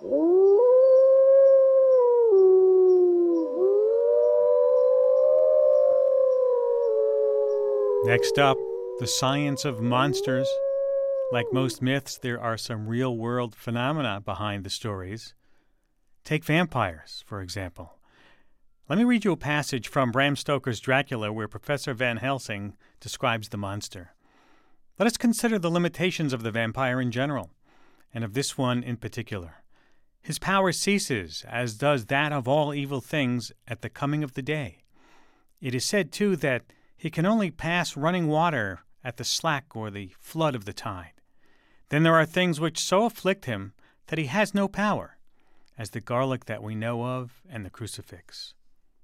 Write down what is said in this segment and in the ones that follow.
Next up, the science of monsters. Like most myths, there are some real-world phenomena behind the stories. Take vampires, for example. Let me read you a passage from Bram Stoker's Dracula where Professor Van Helsing describes the monster. Let us consider the limitations of the vampire in general, and of this one in particular. His power ceases, as does that of all evil things, at the coming of the day. It is said, too, that he can only pass running water at the slack or the flood of the tide. Then there are things which so afflict him that he has no power, as the garlic that we know of and the crucifix.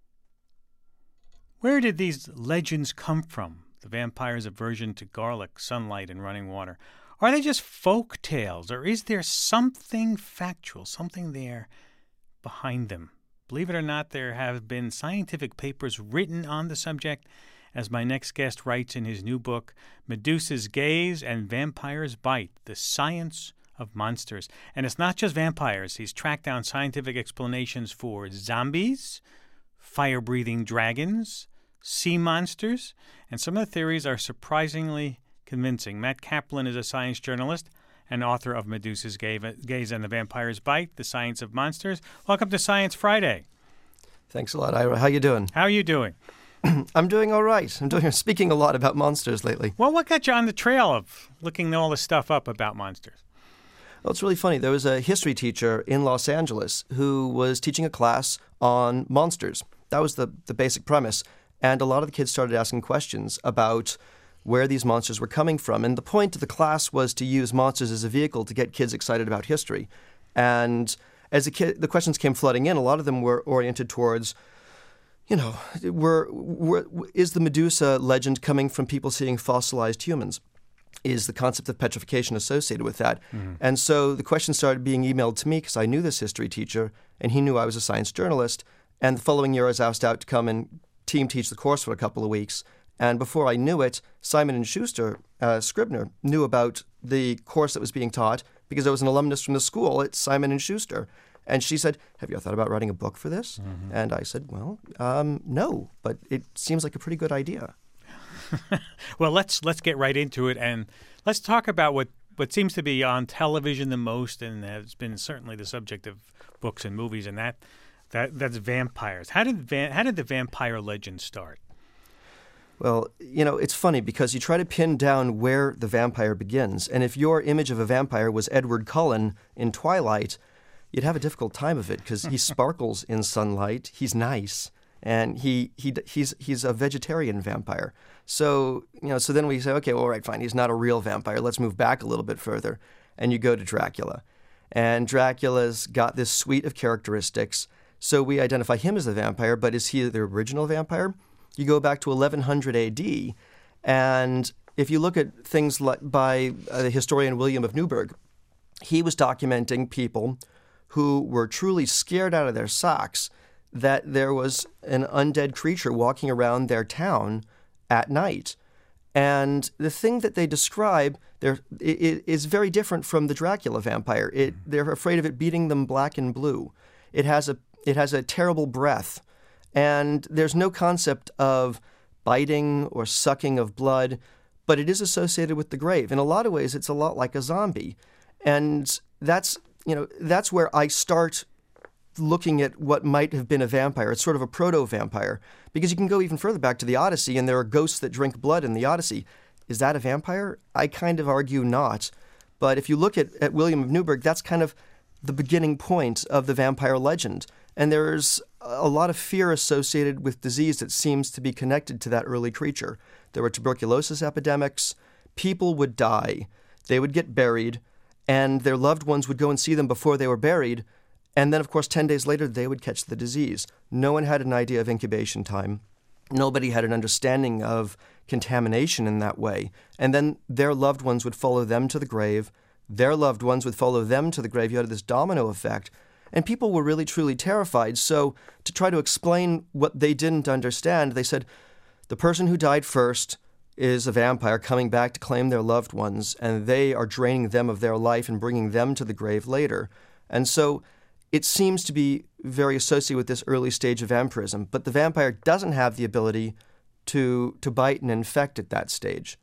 Where did these legends come from, the vampire's aversion to garlic, sunlight, and running water? Are they just folk tales, or is there something factual, something there behind them? Believe it or not, there have been scientific papers written on the subject, as my next guest writes in his new book, Medusa's Gaze and Vampires Bite, The Science of Monsters. And it's not just vampires. He's tracked down scientific explanations for zombies, fire-breathing dragons, sea monsters, and some of the theories are surprisingly convincing. Matt Kaplan is a science journalist and author of Medusa's Gaze and the Vampire's Bite, The Science of Monsters. Welcome to Science Friday. Thanks a lot, Ira. How you doing? How are you doing? I'm doing all right. I'm speaking a lot about monsters lately. Well, what got you on the trail of looking all this stuff up about monsters? Well, it's really funny. There was a history teacher in Los Angeles who was teaching a class on monsters. That was the basic premise. And a lot of the kids started asking questions about where these monsters were coming from. And the point of the class was to use monsters as a vehicle to get kids excited about history. And as the questions came flooding in, a lot of them were oriented towards, is the Medusa legend coming from people seeing fossilized humans? Is the concept of petrification associated with that? Mm-hmm. And so the question started being emailed to me because I knew this history teacher, and he knew I was a science journalist. And the following year, I was asked out to come and team teach the course for a couple of weeks. And before I knew it, Simon & Schuster, Scribner, knew about the course that was being taught because I was an alumnus from the school at Simon & Schuster. And she said, "Have you thought about writing a book for this?" Mm-hmm. And I said, well, no, but it seems like a pretty good idea. Well, let's get right into it, and let's talk about what seems to be on television the most and has been certainly the subject of books and movies, and that's vampires. How did the vampire legend start? Well, it's funny because you try to pin down where the vampire begins, and if your image of a vampire was Edward Cullen in Twilight, you'd have a difficult time of it because he sparkles in sunlight, he's nice, and he's a vegetarian vampire. So, so then we say, okay, well, all right, fine, he's not a real vampire. Let's move back a little bit further. And you go to Dracula. And Dracula's got this suite of characteristics. So we identify him as the vampire, but is he the original vampire? You go back to 1100 AD, and if you look at things like by the historian William of Newburgh, he was documenting people who were truly scared out of their socks that there was an undead creature walking around their town at night. And the thing that they describe it is very different from the Dracula vampire. They're afraid of it beating them black and blue. It has a terrible breath. And there's no concept of biting or sucking of blood, but it is associated with the grave. In a lot of ways, it's a lot like a zombie. And that's where I start looking at what might have been a vampire. It's sort of a proto-vampire, because you can go even further back to the Odyssey, and there are ghosts that drink blood in the Odyssey. Is that a vampire? I kind of argue not. But if you look at William of Newburgh, that's kind of the beginning point of the vampire legend. And there's a lot of fear associated with disease that seems to be connected to that early creature. There were tuberculosis epidemics. People would die. They would get buried, and their loved ones would go and see them before they were buried. And then, of course, 10 days later, they would catch the disease. No one had an idea of incubation time. Nobody had an understanding of contamination in that way. And then their loved ones would follow them to the grave. Their loved ones would follow them to the grave. You had this domino effect. And people were really, truly terrified. So to try to explain what they didn't understand, they said, the person who died first is a vampire coming back to claim their loved ones, and they are draining them of their life and bringing them to the grave later. And so it seems to be very associated with this early stage of vampirism, but the vampire doesn't have the ability to bite and infect at that stage.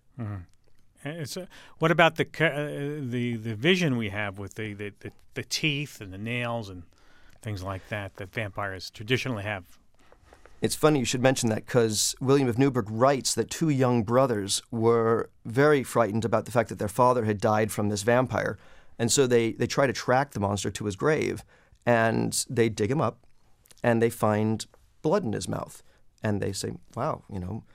What about the vision we have with the teeth and the nails and things like that vampires traditionally have? It's funny you should mention that, because William of Newburgh writes that 2 young brothers were very frightened about the fact that their father had died from this vampire. And so they try to track the monster to his grave, and they dig him up, and they find blood in his mouth. And they say, wow,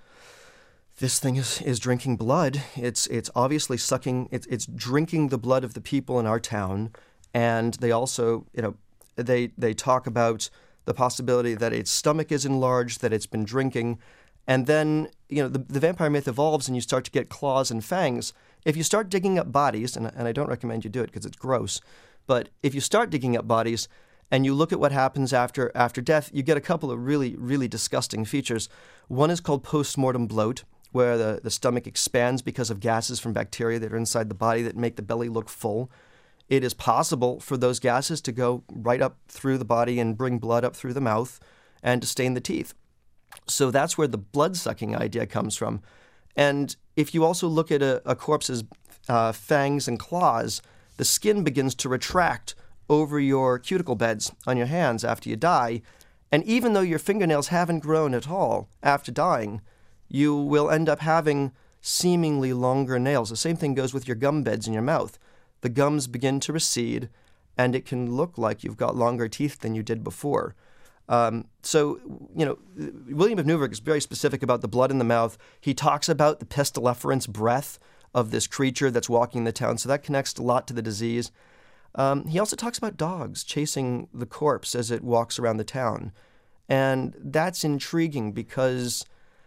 this thing is drinking blood. It's obviously sucking, it's drinking the blood of the people in our town. And they also, they talk about the possibility that its stomach is enlarged, that it's been drinking. And then, the vampire myth evolves and you start to get claws and fangs. If you start digging up bodies, and I don't recommend you do it because it's gross, but if you start digging up bodies and you look at what happens after death, you get a couple of really, really disgusting features. One is called postmortem bloat, where the stomach expands because of gases from bacteria that are inside the body that make the belly look full. It is possible for those gases to go right up through the body and bring blood up through the mouth and to stain the teeth. So that's where the blood-sucking idea comes from. And if you also look at a corpse's fangs and claws, the skin begins to retract over your cuticle beds on your hands after you die. And even though your fingernails haven't grown at all after dying, you will end up having seemingly longer nails. The same thing goes with your gum beds in your mouth. The gums begin to recede, and it can look like you've got longer teeth than you did before. So, William of Newburgh is very specific about the blood in the mouth. He talks about the pestileferous breath of this creature that's walking the town, so that connects a lot to the disease. He also talks about dogs chasing the corpse as it walks around the town. And that's intriguing because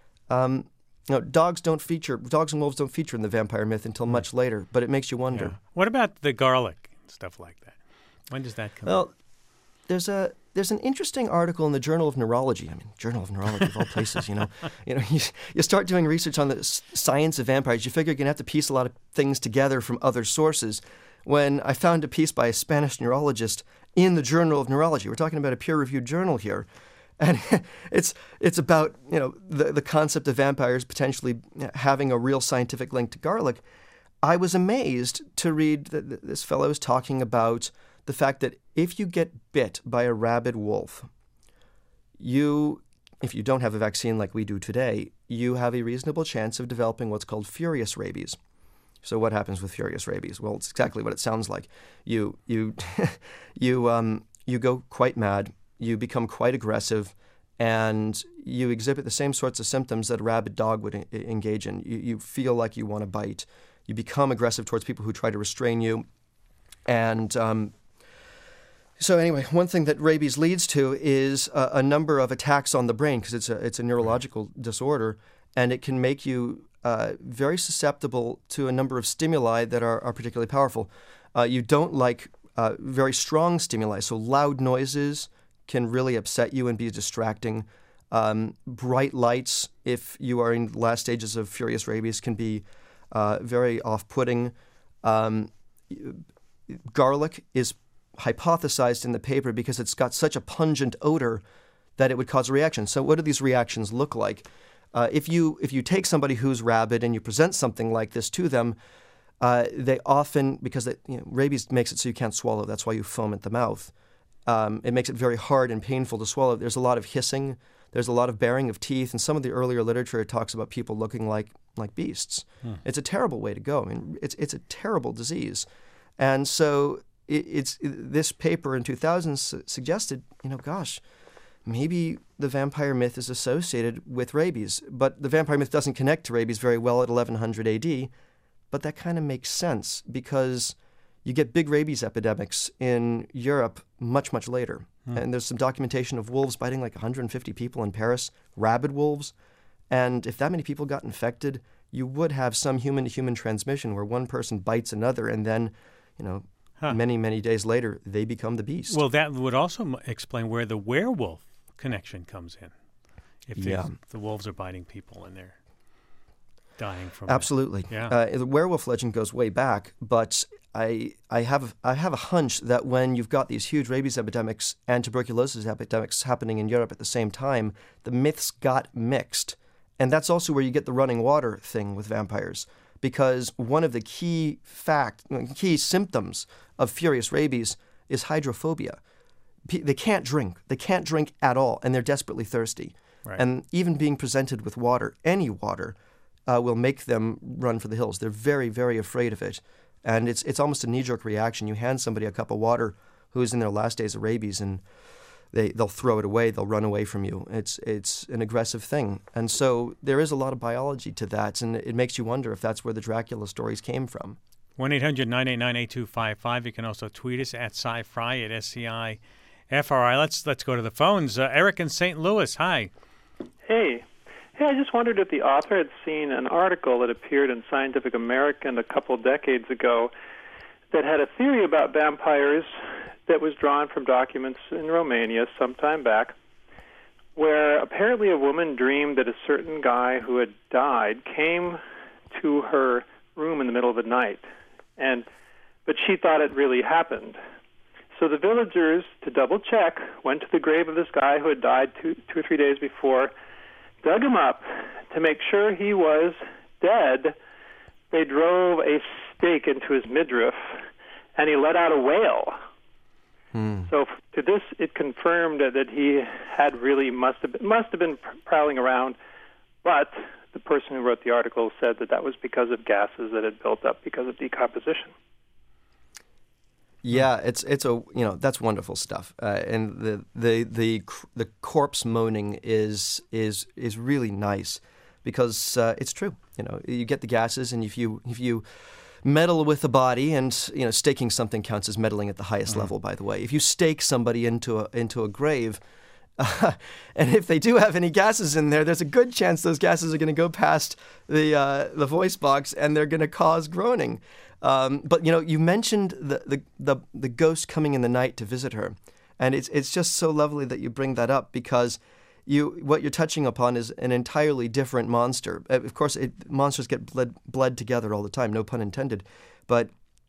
dogs and wolves don't feature in the vampire myth until much later, but it makes you wonder. Yeah. What about the garlic and stuff like that? When does that come up? Well, there's an interesting article in the Journal of Neurology. Journal of Neurology of all places, you start doing research on the science of vampires, you figure you're going to have to piece a lot of things together from other sources. When I found a piece by a Spanish neurologist in the Journal of Neurology, we're talking about a peer-reviewed journal here, and it's about the concept of vampires potentially having a real scientific link to garlic. I was amazed to read that this fellow is talking about the fact that if you get bit by a rabid wolf, if you don't have a vaccine like we do today, you have a reasonable chance of developing what's called furious rabies. So what happens with furious rabies? Well, it's exactly what it sounds like. You go quite mad. You become quite aggressive, and you exhibit the same sorts of symptoms that a rabid dog would engage in. You feel like you want to bite. You become aggressive towards people who try to restrain you. And so anyway, one thing that rabies leads to is a number of attacks on the brain, because it's a neurological disorder, and it can make you very susceptible to a number of stimuli that are particularly powerful. You don't like very strong stimuli, so loud noises can really upset you and be distracting. Bright lights, if you are in the last stages of furious rabies, can be very off-putting. Garlic is hypothesized in the paper because it's got such a pungent odor that it would cause a reaction. So what do these reactions look like? If you take somebody who's rabid and you present something like this to them, they often, because rabies makes it so you can't swallow, that's why you foam at the mouth. It makes it very hard and painful to swallow. There's a lot of hissing. There's a lot of baring of teeth. And some of the earlier literature talks about people looking like beasts. It's a terrible way to go. It's a terrible disease. And so this paper in 2000 suggested, maybe the vampire myth is associated with rabies. But the vampire myth doesn't connect to rabies very well at 1100 AD. But that kind of makes sense because you get big rabies epidemics in Europe much, much later. And there's some documentation of wolves biting like 150 people in Paris, rabid wolves. And if that many people got infected, you would have some human-to-human transmission where one person bites another and then, many, many days later, they become the beast. Well, that would also explain where the werewolf connection comes in. If the wolves are biting people and they're dying from Absolutely. it. Yeah. The werewolf legend goes way back, but I have a hunch that when you've got these huge rabies epidemics and tuberculosis epidemics happening in Europe at the same time, the myths got mixed. And that's also where you get the running water thing with vampires, because one of the key symptoms of furious rabies is hydrophobia. They can't drink. They can't drink at all, and they're desperately thirsty. Right. And even being presented with water, any water, will make them run for the hills. They're very, very afraid of it. And it's almost a knee-jerk reaction. You hand somebody a cup of water who's in their last days of rabies, and they'll throw it away. They'll run away from you. It's an aggressive thing. And so there is a lot of biology to that, and it makes you wonder if that's where the Dracula stories came from. 1-800-989-8255. You can also tweet us at sci-fry, at SCIFRI. Let's go to the phones. Eric in St. Louis, hi. Hey, I just wondered if the author had seen an article that appeared in Scientific American a couple decades ago that had a theory about vampires that was drawn from documents in Romania some time back, where apparently a woman dreamed that a certain guy who had died came to her room in the middle of the night, but she thought it really happened. So the villagers, to double check, went to the grave of this guy who had died two or 3 days before, dug him up to make sure he was dead. They drove a stake into his midriff, and he let out a wail. So to this, it confirmed that he had really must have been prowling around, but the person who wrote the article said that was because of gases that had built up because of decomposition. Yeah, it's that's wonderful stuff, and the corpse moaning is really nice, because it's true. You get the gases, and if you meddle with the body, and staking something counts as meddling at the highest level. By the way, if you stake somebody into a grave, and if they do have any gases in there, there's a good chance those gases are going to go past the voice box, and they're going to cause groaning. But you mentioned the ghost coming in the night to visit her, and it's just so lovely that you bring that up, because what you're touching upon is an entirely different monster. Of course, monsters get bled together all the time, no pun intended. But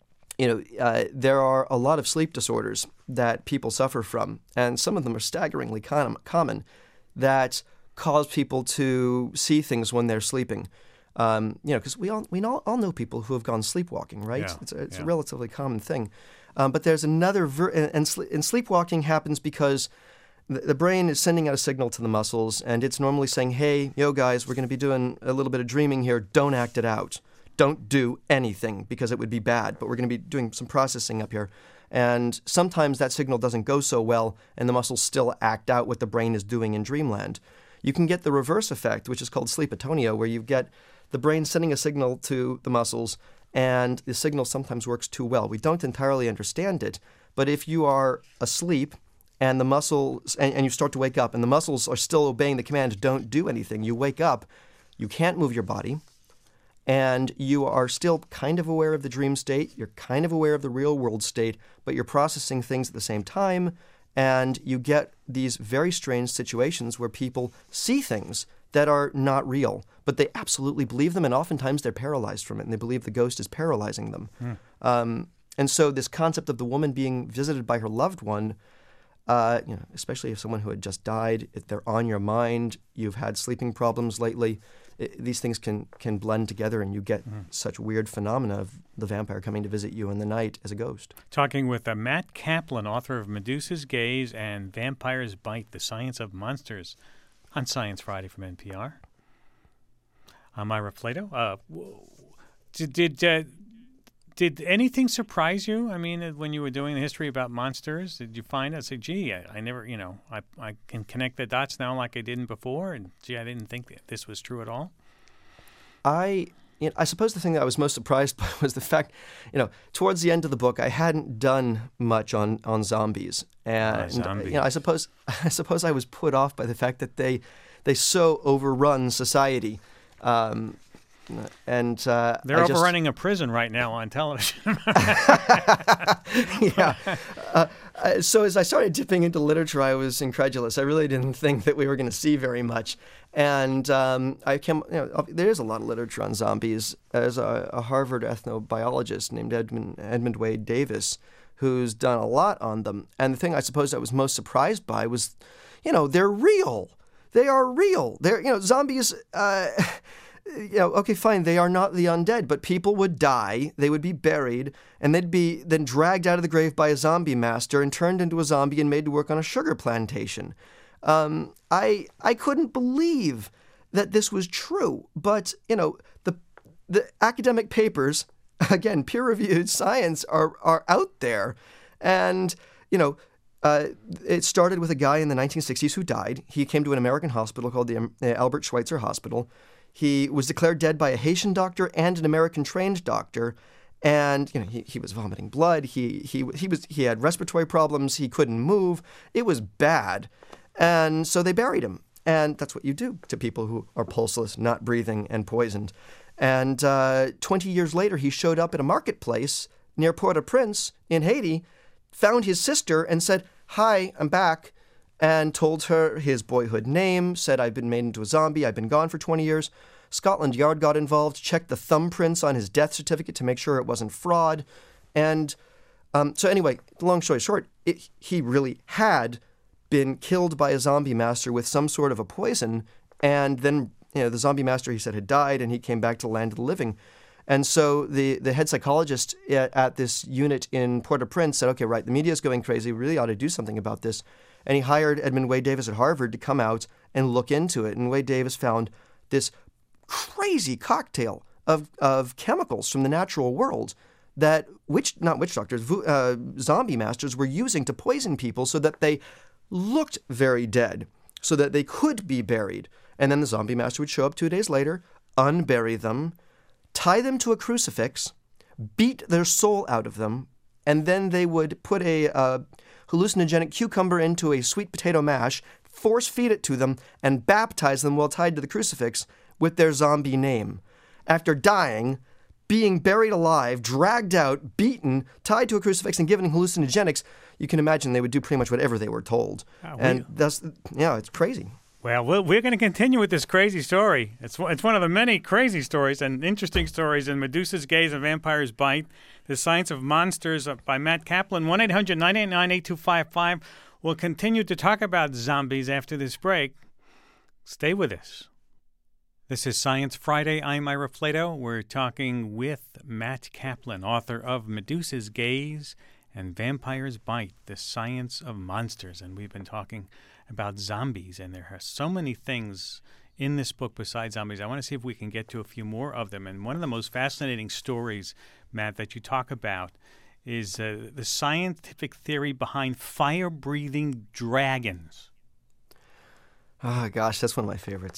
there are a lot of sleep disorders that people suffer from, and some of them are staggeringly common, that cause people to see things when they're sleeping. Because we all know people who have gone sleepwalking, right? Yeah, it's a relatively common thing. But there's another, and sleepwalking happens because the brain is sending out a signal to the muscles, and it's normally saying, hey, guys, we're going to be doing a little bit of dreaming here. Don't act it out. Don't do anything, because it would be bad, but we're going to be doing some processing up here. And sometimes that signal doesn't go so well, and the muscles still act out what the brain is doing in dreamland. You can get the reverse effect, which is called sleepotonia, where you get the brain sending a signal to the muscles, and the signal sometimes works too well. We don't entirely understand it, but if you are asleep and the muscles, and you start to wake up, and the muscles are still obeying the command, don't do anything, you wake up, you can't move your body, and you are still kind of aware of the dream state, you're kind of aware of the real world state, but you're processing things at the same time, and you get these very strange situations where people see things that are not real, but they absolutely believe them, and oftentimes they're paralyzed from it, and they believe the ghost is paralyzing them. And so this concept of the woman being visited by her loved one, especially if someone who had just died, if they're on your mind, you've had sleeping problems lately, these things can blend together, and you get such weird phenomena of the vampire coming to visit you in the night as a ghost. Talking with Matt Kaplan, author of Medusa's Gaze and Vampires Bite, The Science of Monsters, on Science Friday from NPR. I'm Ira Flato. Did anything surprise you? I mean, when you were doing the history about monsters, did you find out, say, gee, I never, I can connect the dots now like I didn't before, and gee, I didn't think that this was true at all? I suppose the thing that I was most surprised by was the fact, towards the end of the book, I hadn't done much on zombies, and I suppose I was put off by the fact that they so overrun society. And they're overrunning a prison right now on television. Yeah. So as I started dipping into literature, I was incredulous. I really didn't think that we were going to see very much. And there is a lot of literature on zombies. There's a Harvard ethnobiologist named Edmund Wade Davis who's done a lot on them. And the thing I suppose I was most surprised by was, they're real. They are real. They're, zombies... okay, fine, they are not the undead, but people would die, they would be buried, and they'd be then dragged out of the grave by a zombie master and turned into a zombie and made to work on a sugar plantation. I couldn't believe that this was true, but, the academic papers, again, peer-reviewed science, are out there, and, it started with a guy in the 1960s who died. He came to an American hospital called the Albert Schweitzer Hospital. He was declared dead by a Haitian doctor and an American-trained doctor, and he was vomiting blood. He had respiratory problems. He couldn't move. It was bad, and so they buried him. And that's what you do to people who are pulseless, not breathing, and poisoned. And 20 years later, he showed up at a marketplace near Port-au-Prince in Haiti, found his sister, and said, "Hi, I'm back." And told her his boyhood name, said, "I've been made into a zombie, I've been gone for 20 years. Scotland Yard got involved, checked the thumbprints on his death certificate to make sure it wasn't fraud. And so anyway, long story short, he really had been killed by a zombie master with some sort of a poison. And then, the zombie master, he said, had died, and he came back to the land of the living. And so the head psychologist at this unit in Port-au-Prince said, okay, right, the media's going crazy, we really ought to do something about this. And he hired Edmund Wade Davis at Harvard to come out and look into it. And Wade Davis found this crazy cocktail of chemicals from the natural world that zombie masters were using to poison people so that they looked very dead, so that they could be buried. And then the zombie master would show up 2 days later, unbury them, tie them to a crucifix, beat their soul out of them, and then they would put a hallucinogenic cucumber into a sweet potato mash, force feed it to them, and baptize them while tied to the crucifix with their zombie name. After dying, being buried alive, dragged out, beaten, tied to a crucifix, and given hallucinogenics, you can imagine they would do pretty much whatever they were told. It's crazy. Well, we're going to continue with this crazy story. It's one of the many crazy stories and interesting stories in Medusa's Gaze and Vampire's Bite, The Science of Monsters by Matt Kaplan. 1-800-989-8255. We'll continue to talk about zombies after this break. Stay with us. This is Science Friday. I'm Ira Flato. We're talking with Matt Kaplan, author of Medusa's Gaze and Vampire's Bite, The Science of Monsters. And we've been talking about zombies, and there are so many things in this book besides zombies. I want to see if we can get to a few more of them. And one of the most fascinating stories, Matt, that you talk about is the scientific theory behind fire-breathing dragons. Oh, gosh, that's one of my favorites.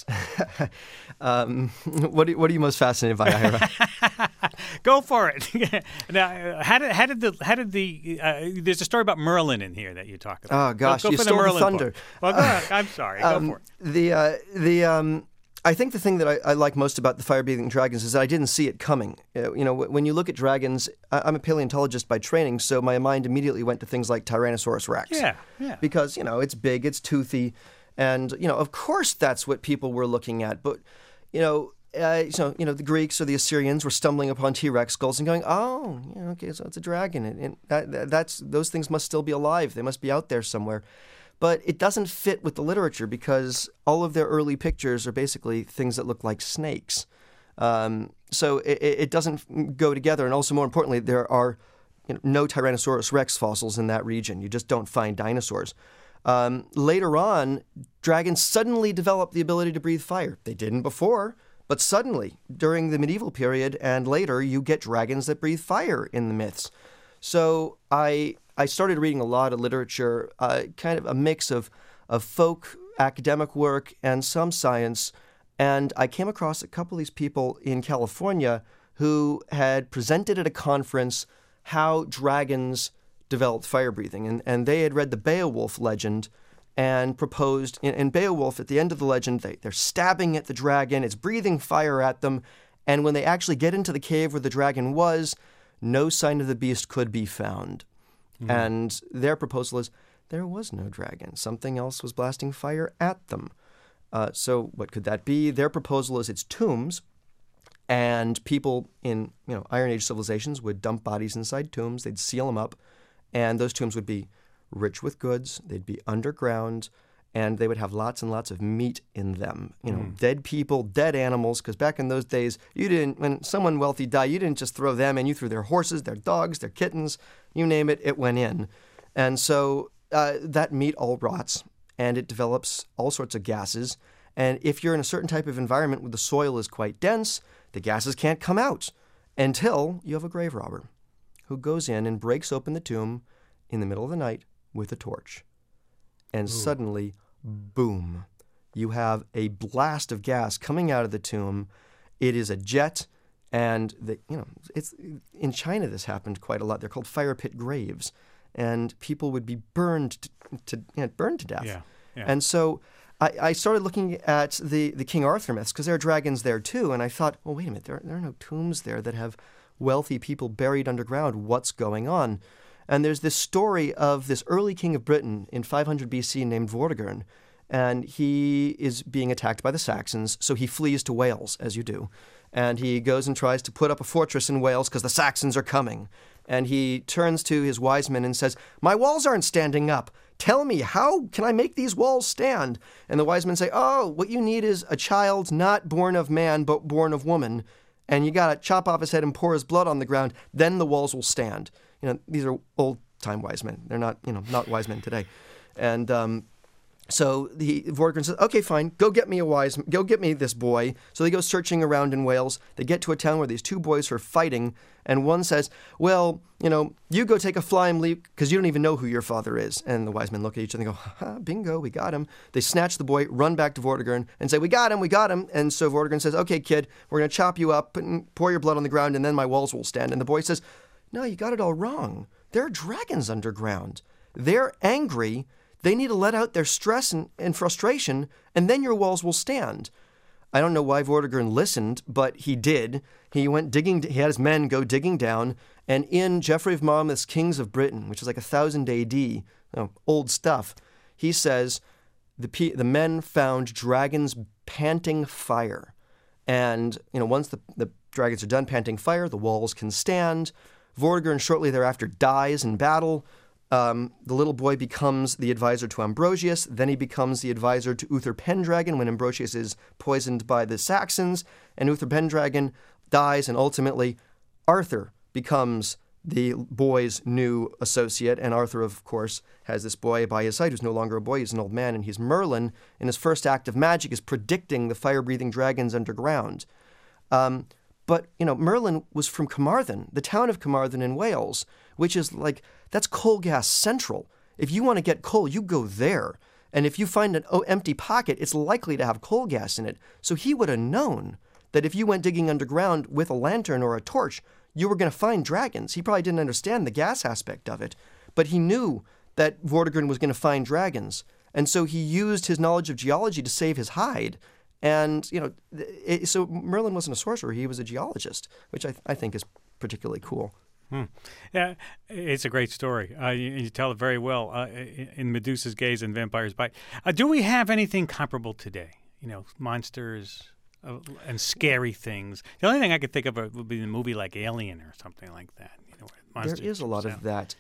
What are you most fascinated by, Ira? Go for it. Now, how did there's a story about Merlin in here that you talk about. Oh, gosh, go you for stole the thunder. Well, go ahead. I'm sorry. Go for it. I think the thing that I like most about the fire-breathing dragons is that I didn't see it coming. When you look at dragons, I'm a paleontologist by training, so my mind immediately went to things like Tyrannosaurus rex. Yeah. Because, it's big, it's toothy, and, of course that's what people were looking at. But, the Greeks or the Assyrians were stumbling upon T-Rex skulls and going, oh, okay, so it's a dragon. And those things must still be alive. They must be out there somewhere. But it doesn't fit with the literature because all of their early pictures are basically things that look like snakes. So it doesn't go together. And also, more importantly, there are no Tyrannosaurus rex fossils in that region. You just don't find dinosaurs. Later on, dragons suddenly developed the ability to breathe fire. They didn't before, but suddenly, during the medieval period and later, you get dragons that breathe fire in the myths. So I started reading a lot of literature, kind of a mix of folk, academic work, and some science, and I came across a couple of these people in California who had presented at a conference how dragons developed fire breathing, and they had read the Beowulf legend and proposed, in Beowulf, at the end of the legend, they're stabbing at the dragon, it's breathing fire at them, And when they actually get into the cave where the dragon was, no sign of the beast could be found. And their proposal is, there was no dragon. Something else was blasting fire at them. So what could that be? Their proposal is it's tombs, and people in Iron Age civilizations would dump bodies inside tombs. They'd seal them up, and those tombs would be rich with goods. They'd be underground, and they would have lots and lots of meat in them. Dead people, dead animals, because back in those days, when someone wealthy died, you didn't just throw them in. You threw their horses, their dogs, their kittens, you name it, it went in. And so that meat all rots, and it develops all sorts of gases. And if you're in a certain type of environment where the soil is quite dense, the gases can't come out until you have a grave robber who goes in and breaks open the tomb in the middle of the night with a torch. And suddenly, boom, you have a blast of gas coming out of the tomb. It is a jet, and it's in China this happened quite a lot. They're called fire pit graves, and people would be burned to death. Yeah. And so I started looking at the King Arthur myths, because there are dragons there too, and I thought, well, wait a minute, there are no tombs there that have wealthy people buried underground. What's going on? And there's this story of this early king of Britain in 500 BC named Vortigern, and he is being attacked by the Saxons, so he flees to Wales, as you do. And he goes and tries to put up a fortress in Wales because the Saxons are coming. And he turns to his wise men and says, "My walls aren't standing up. Tell me, how can I make these walls stand?" And the wise men say, "Oh, what you need is a child not born of man, but born of woman. And you got to chop off his head and pour his blood on the ground. Then the walls will stand." These are old-time wise men. They're not, not wise men today. And so Vortigern says, "Okay, fine. Go get me this boy." So they go searching around in Wales. They get to a town where these two boys are fighting, and one says, "Well, you go take a flying leap because you don't even know who your father is." And the wise men look at each other and go, "Ha, bingo, we got him." They snatch the boy, run back to Vortigern, and say, we got him. And so Vortigern says, "Okay, kid, we're going to chop you up and pour your blood on the ground, and then my walls will stand." And the boy says, "No, you got it all wrong. There are dragons underground. They're angry. They need to let out their stress and frustration, and then your walls will stand." I don't know why Vortigern listened, but he did. He went digging. He had his men go digging down, and in Geoffrey of Monmouth's Kings of Britain, which is like 1000 AD, old stuff, he says the men found dragons panting fire. And once the dragons are done panting fire, the walls can stand. Vortigern shortly thereafter dies in battle. The little boy becomes the advisor to Ambrosius. Then he becomes the advisor to Uther Pendragon when Ambrosius is poisoned by the Saxons. And Uther Pendragon dies, and ultimately Arthur becomes the boy's new associate. And Arthur, of course, has this boy by his side who's no longer a boy. He's an old man, and he's Merlin. And his first act of magic is predicting the fire-breathing dragons underground. But, Merlin was from Carmarthen, the town of Carmarthen in Wales, which is that's coal gas central. If you want to get coal, you go there. And if you find an empty pocket, it's likely to have coal gas in it. So he would have known that if you went digging underground with a lantern or a torch, you were going to find dragons. He probably didn't understand the gas aspect of it, but he knew that Vortigern was going to find dragons. And so he used his knowledge of geology to save his hide. And, so Merlin wasn't a sorcerer, he was a geologist, which I think is particularly cool. Yeah, it's a great story. You tell it very well in Medusa's Gaze and Vampire's Bite. Do we have anything comparable today? Monsters and scary things. The only thing I could think of would be a movie like Alien or something like that. There is a lot of that.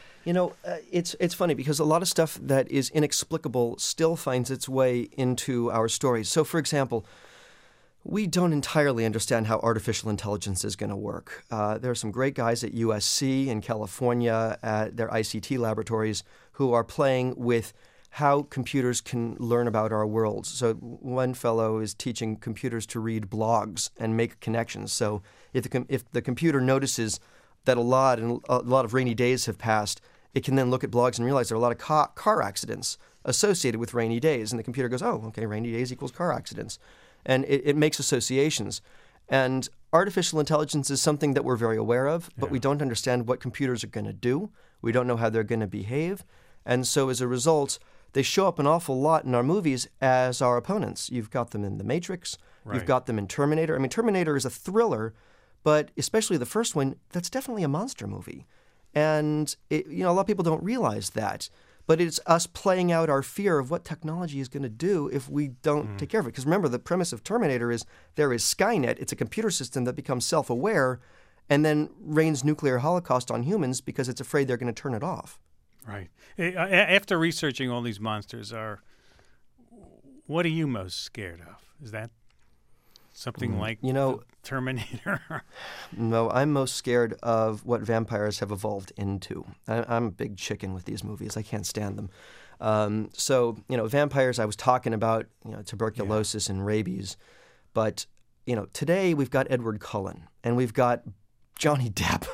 It's funny because a lot of stuff that is inexplicable still finds its way into our stories. So, for example, we don't entirely understand how artificial intelligence is going to work. There are some great guys at USC in California at their ICT laboratories who are playing with how computers can learn about our world. So one fellow is teaching computers to read blogs and make connections. So if the computer notices that a lot of rainy days have passed, it can then look at blogs and realize there are a lot of car accidents associated with rainy days. And the computer goes, oh, okay, rainy days equals car accidents. And it makes associations. And artificial intelligence is something that we're very aware of, but we don't understand what computers are going to do. We don't know how they're going to behave. And so as a result, they show up an awful lot in our movies as our opponents. You've got them in The Matrix. Right. You've got them in Terminator. I mean, Terminator is a thriller, but especially the first one, that's definitely a monster movie. And, a lot of people don't realize that. But it's us playing out our fear of what technology is going to do if we don't take care of it. Because remember, the premise of Terminator is there is Skynet. It's a computer system that becomes self-aware and then rains nuclear holocaust on humans because it's afraid they're going to turn it off. Right. After researching all these monsters, what are you most scared of? Is that something like the Terminator? No, I'm most scared of what vampires have evolved into. I'm a big chicken with these movies. I can't stand them. So, vampires, I was talking about, tuberculosis and rabies. But, today we've got Edward Cullen and we've got Johnny Depp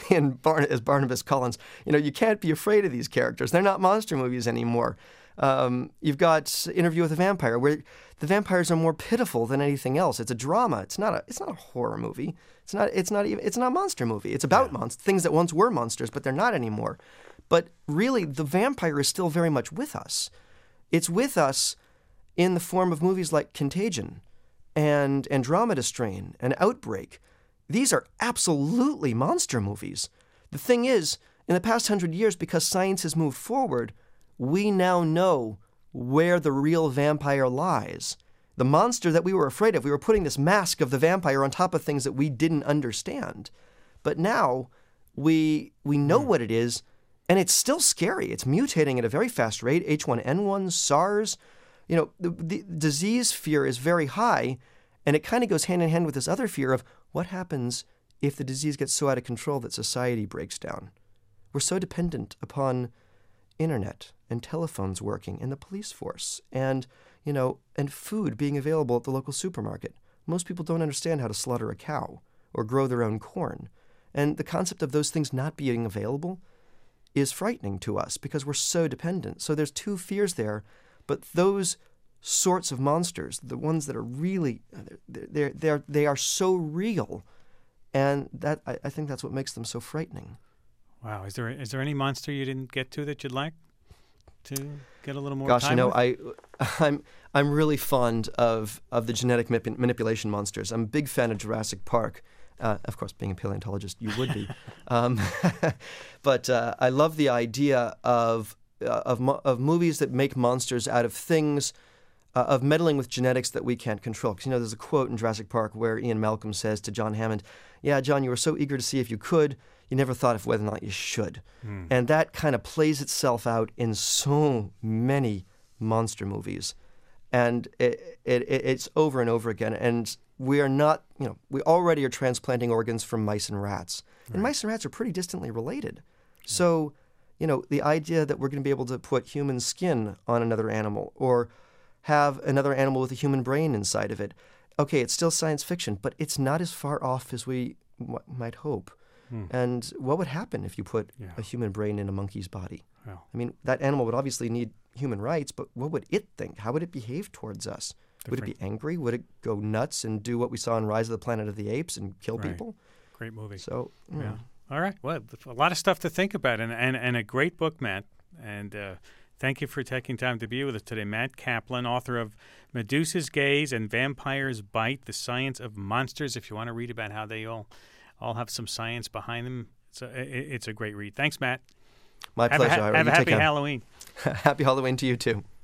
as Barnabas Collins. You can't be afraid of these characters. They're not monster movies anymore. You've got Interview with a Vampire, where the vampires are more pitiful than anything else. It's a drama. It's not a horror movie. It's not a monster movie. It's about things that once were monsters, but they're not anymore. But really, the vampire is still very much with us. It's with us in the form of movies like Contagion and Andromeda Strain and Outbreak. These are absolutely monster movies. The thing is, in the past 100 years, because science has moved forward, we now know where the real vampire lies. The monster that we were afraid of, we were putting this mask of the vampire on top of things that we didn't understand. But now we know what it is, and it's still scary. It's mutating at a very fast rate. H1N1, SARS. The disease fear is very high, and it kind of goes hand in hand with this other fear of what happens if the disease gets so out of control that society breaks down. We're so dependent upon internet and telephones working and the police force and food being available at the local supermarket. Most people don't understand how to slaughter a cow or grow their own corn. And the concept of those things not being available is frightening to us because we're so dependent. So there's two fears there, but those sorts of monsters, the ones that are really, they are so real, and that I think that's what makes them so frightening. Wow, is there any monster you didn't get to that you'd like to get a little more Gosh, time with? I'm really fond of the genetic manipulation monsters. I'm a big fan of Jurassic Park. Of course, being a paleontologist, you would be. But I love the idea of movies that make monsters out of things, of meddling with genetics that we can't control. Because, there's a quote in Jurassic Park where Ian Malcolm says to John Hammond, "Yeah, John, you were so eager to see if you could, you never thought of whether or not you should." And that kind of plays itself out in so many monster movies. And it's over and over again. And we are not, we already are transplanting organs from mice and rats. Right. And mice and rats are pretty distantly related. Yeah. So, the idea that we're going to be able to put human skin on another animal or have another animal with a human brain inside of it, okay, it's still science fiction, but it's not as far off as we might hope. And what would happen if you put a human brain in a monkey's body? Well, I mean, that animal would obviously need human rights, but what would it think? How would it behave towards us? Would it be angry? Would it go nuts and do what we saw in Rise of the Planet of the Apes and kill people? Great movie. So, yeah. All right. Well, a lot of stuff to think about, and a great book, Matt. And thank you for taking time to be with us today. Matt Kaplan, author of Medusa's Gaze and Vampire's Bite, The Science of Monsters. If you want to read about how they all have some science behind them, it's a great read. Thanks, Matt. My pleasure. Have a happy Halloween. Happy Halloween to you, too.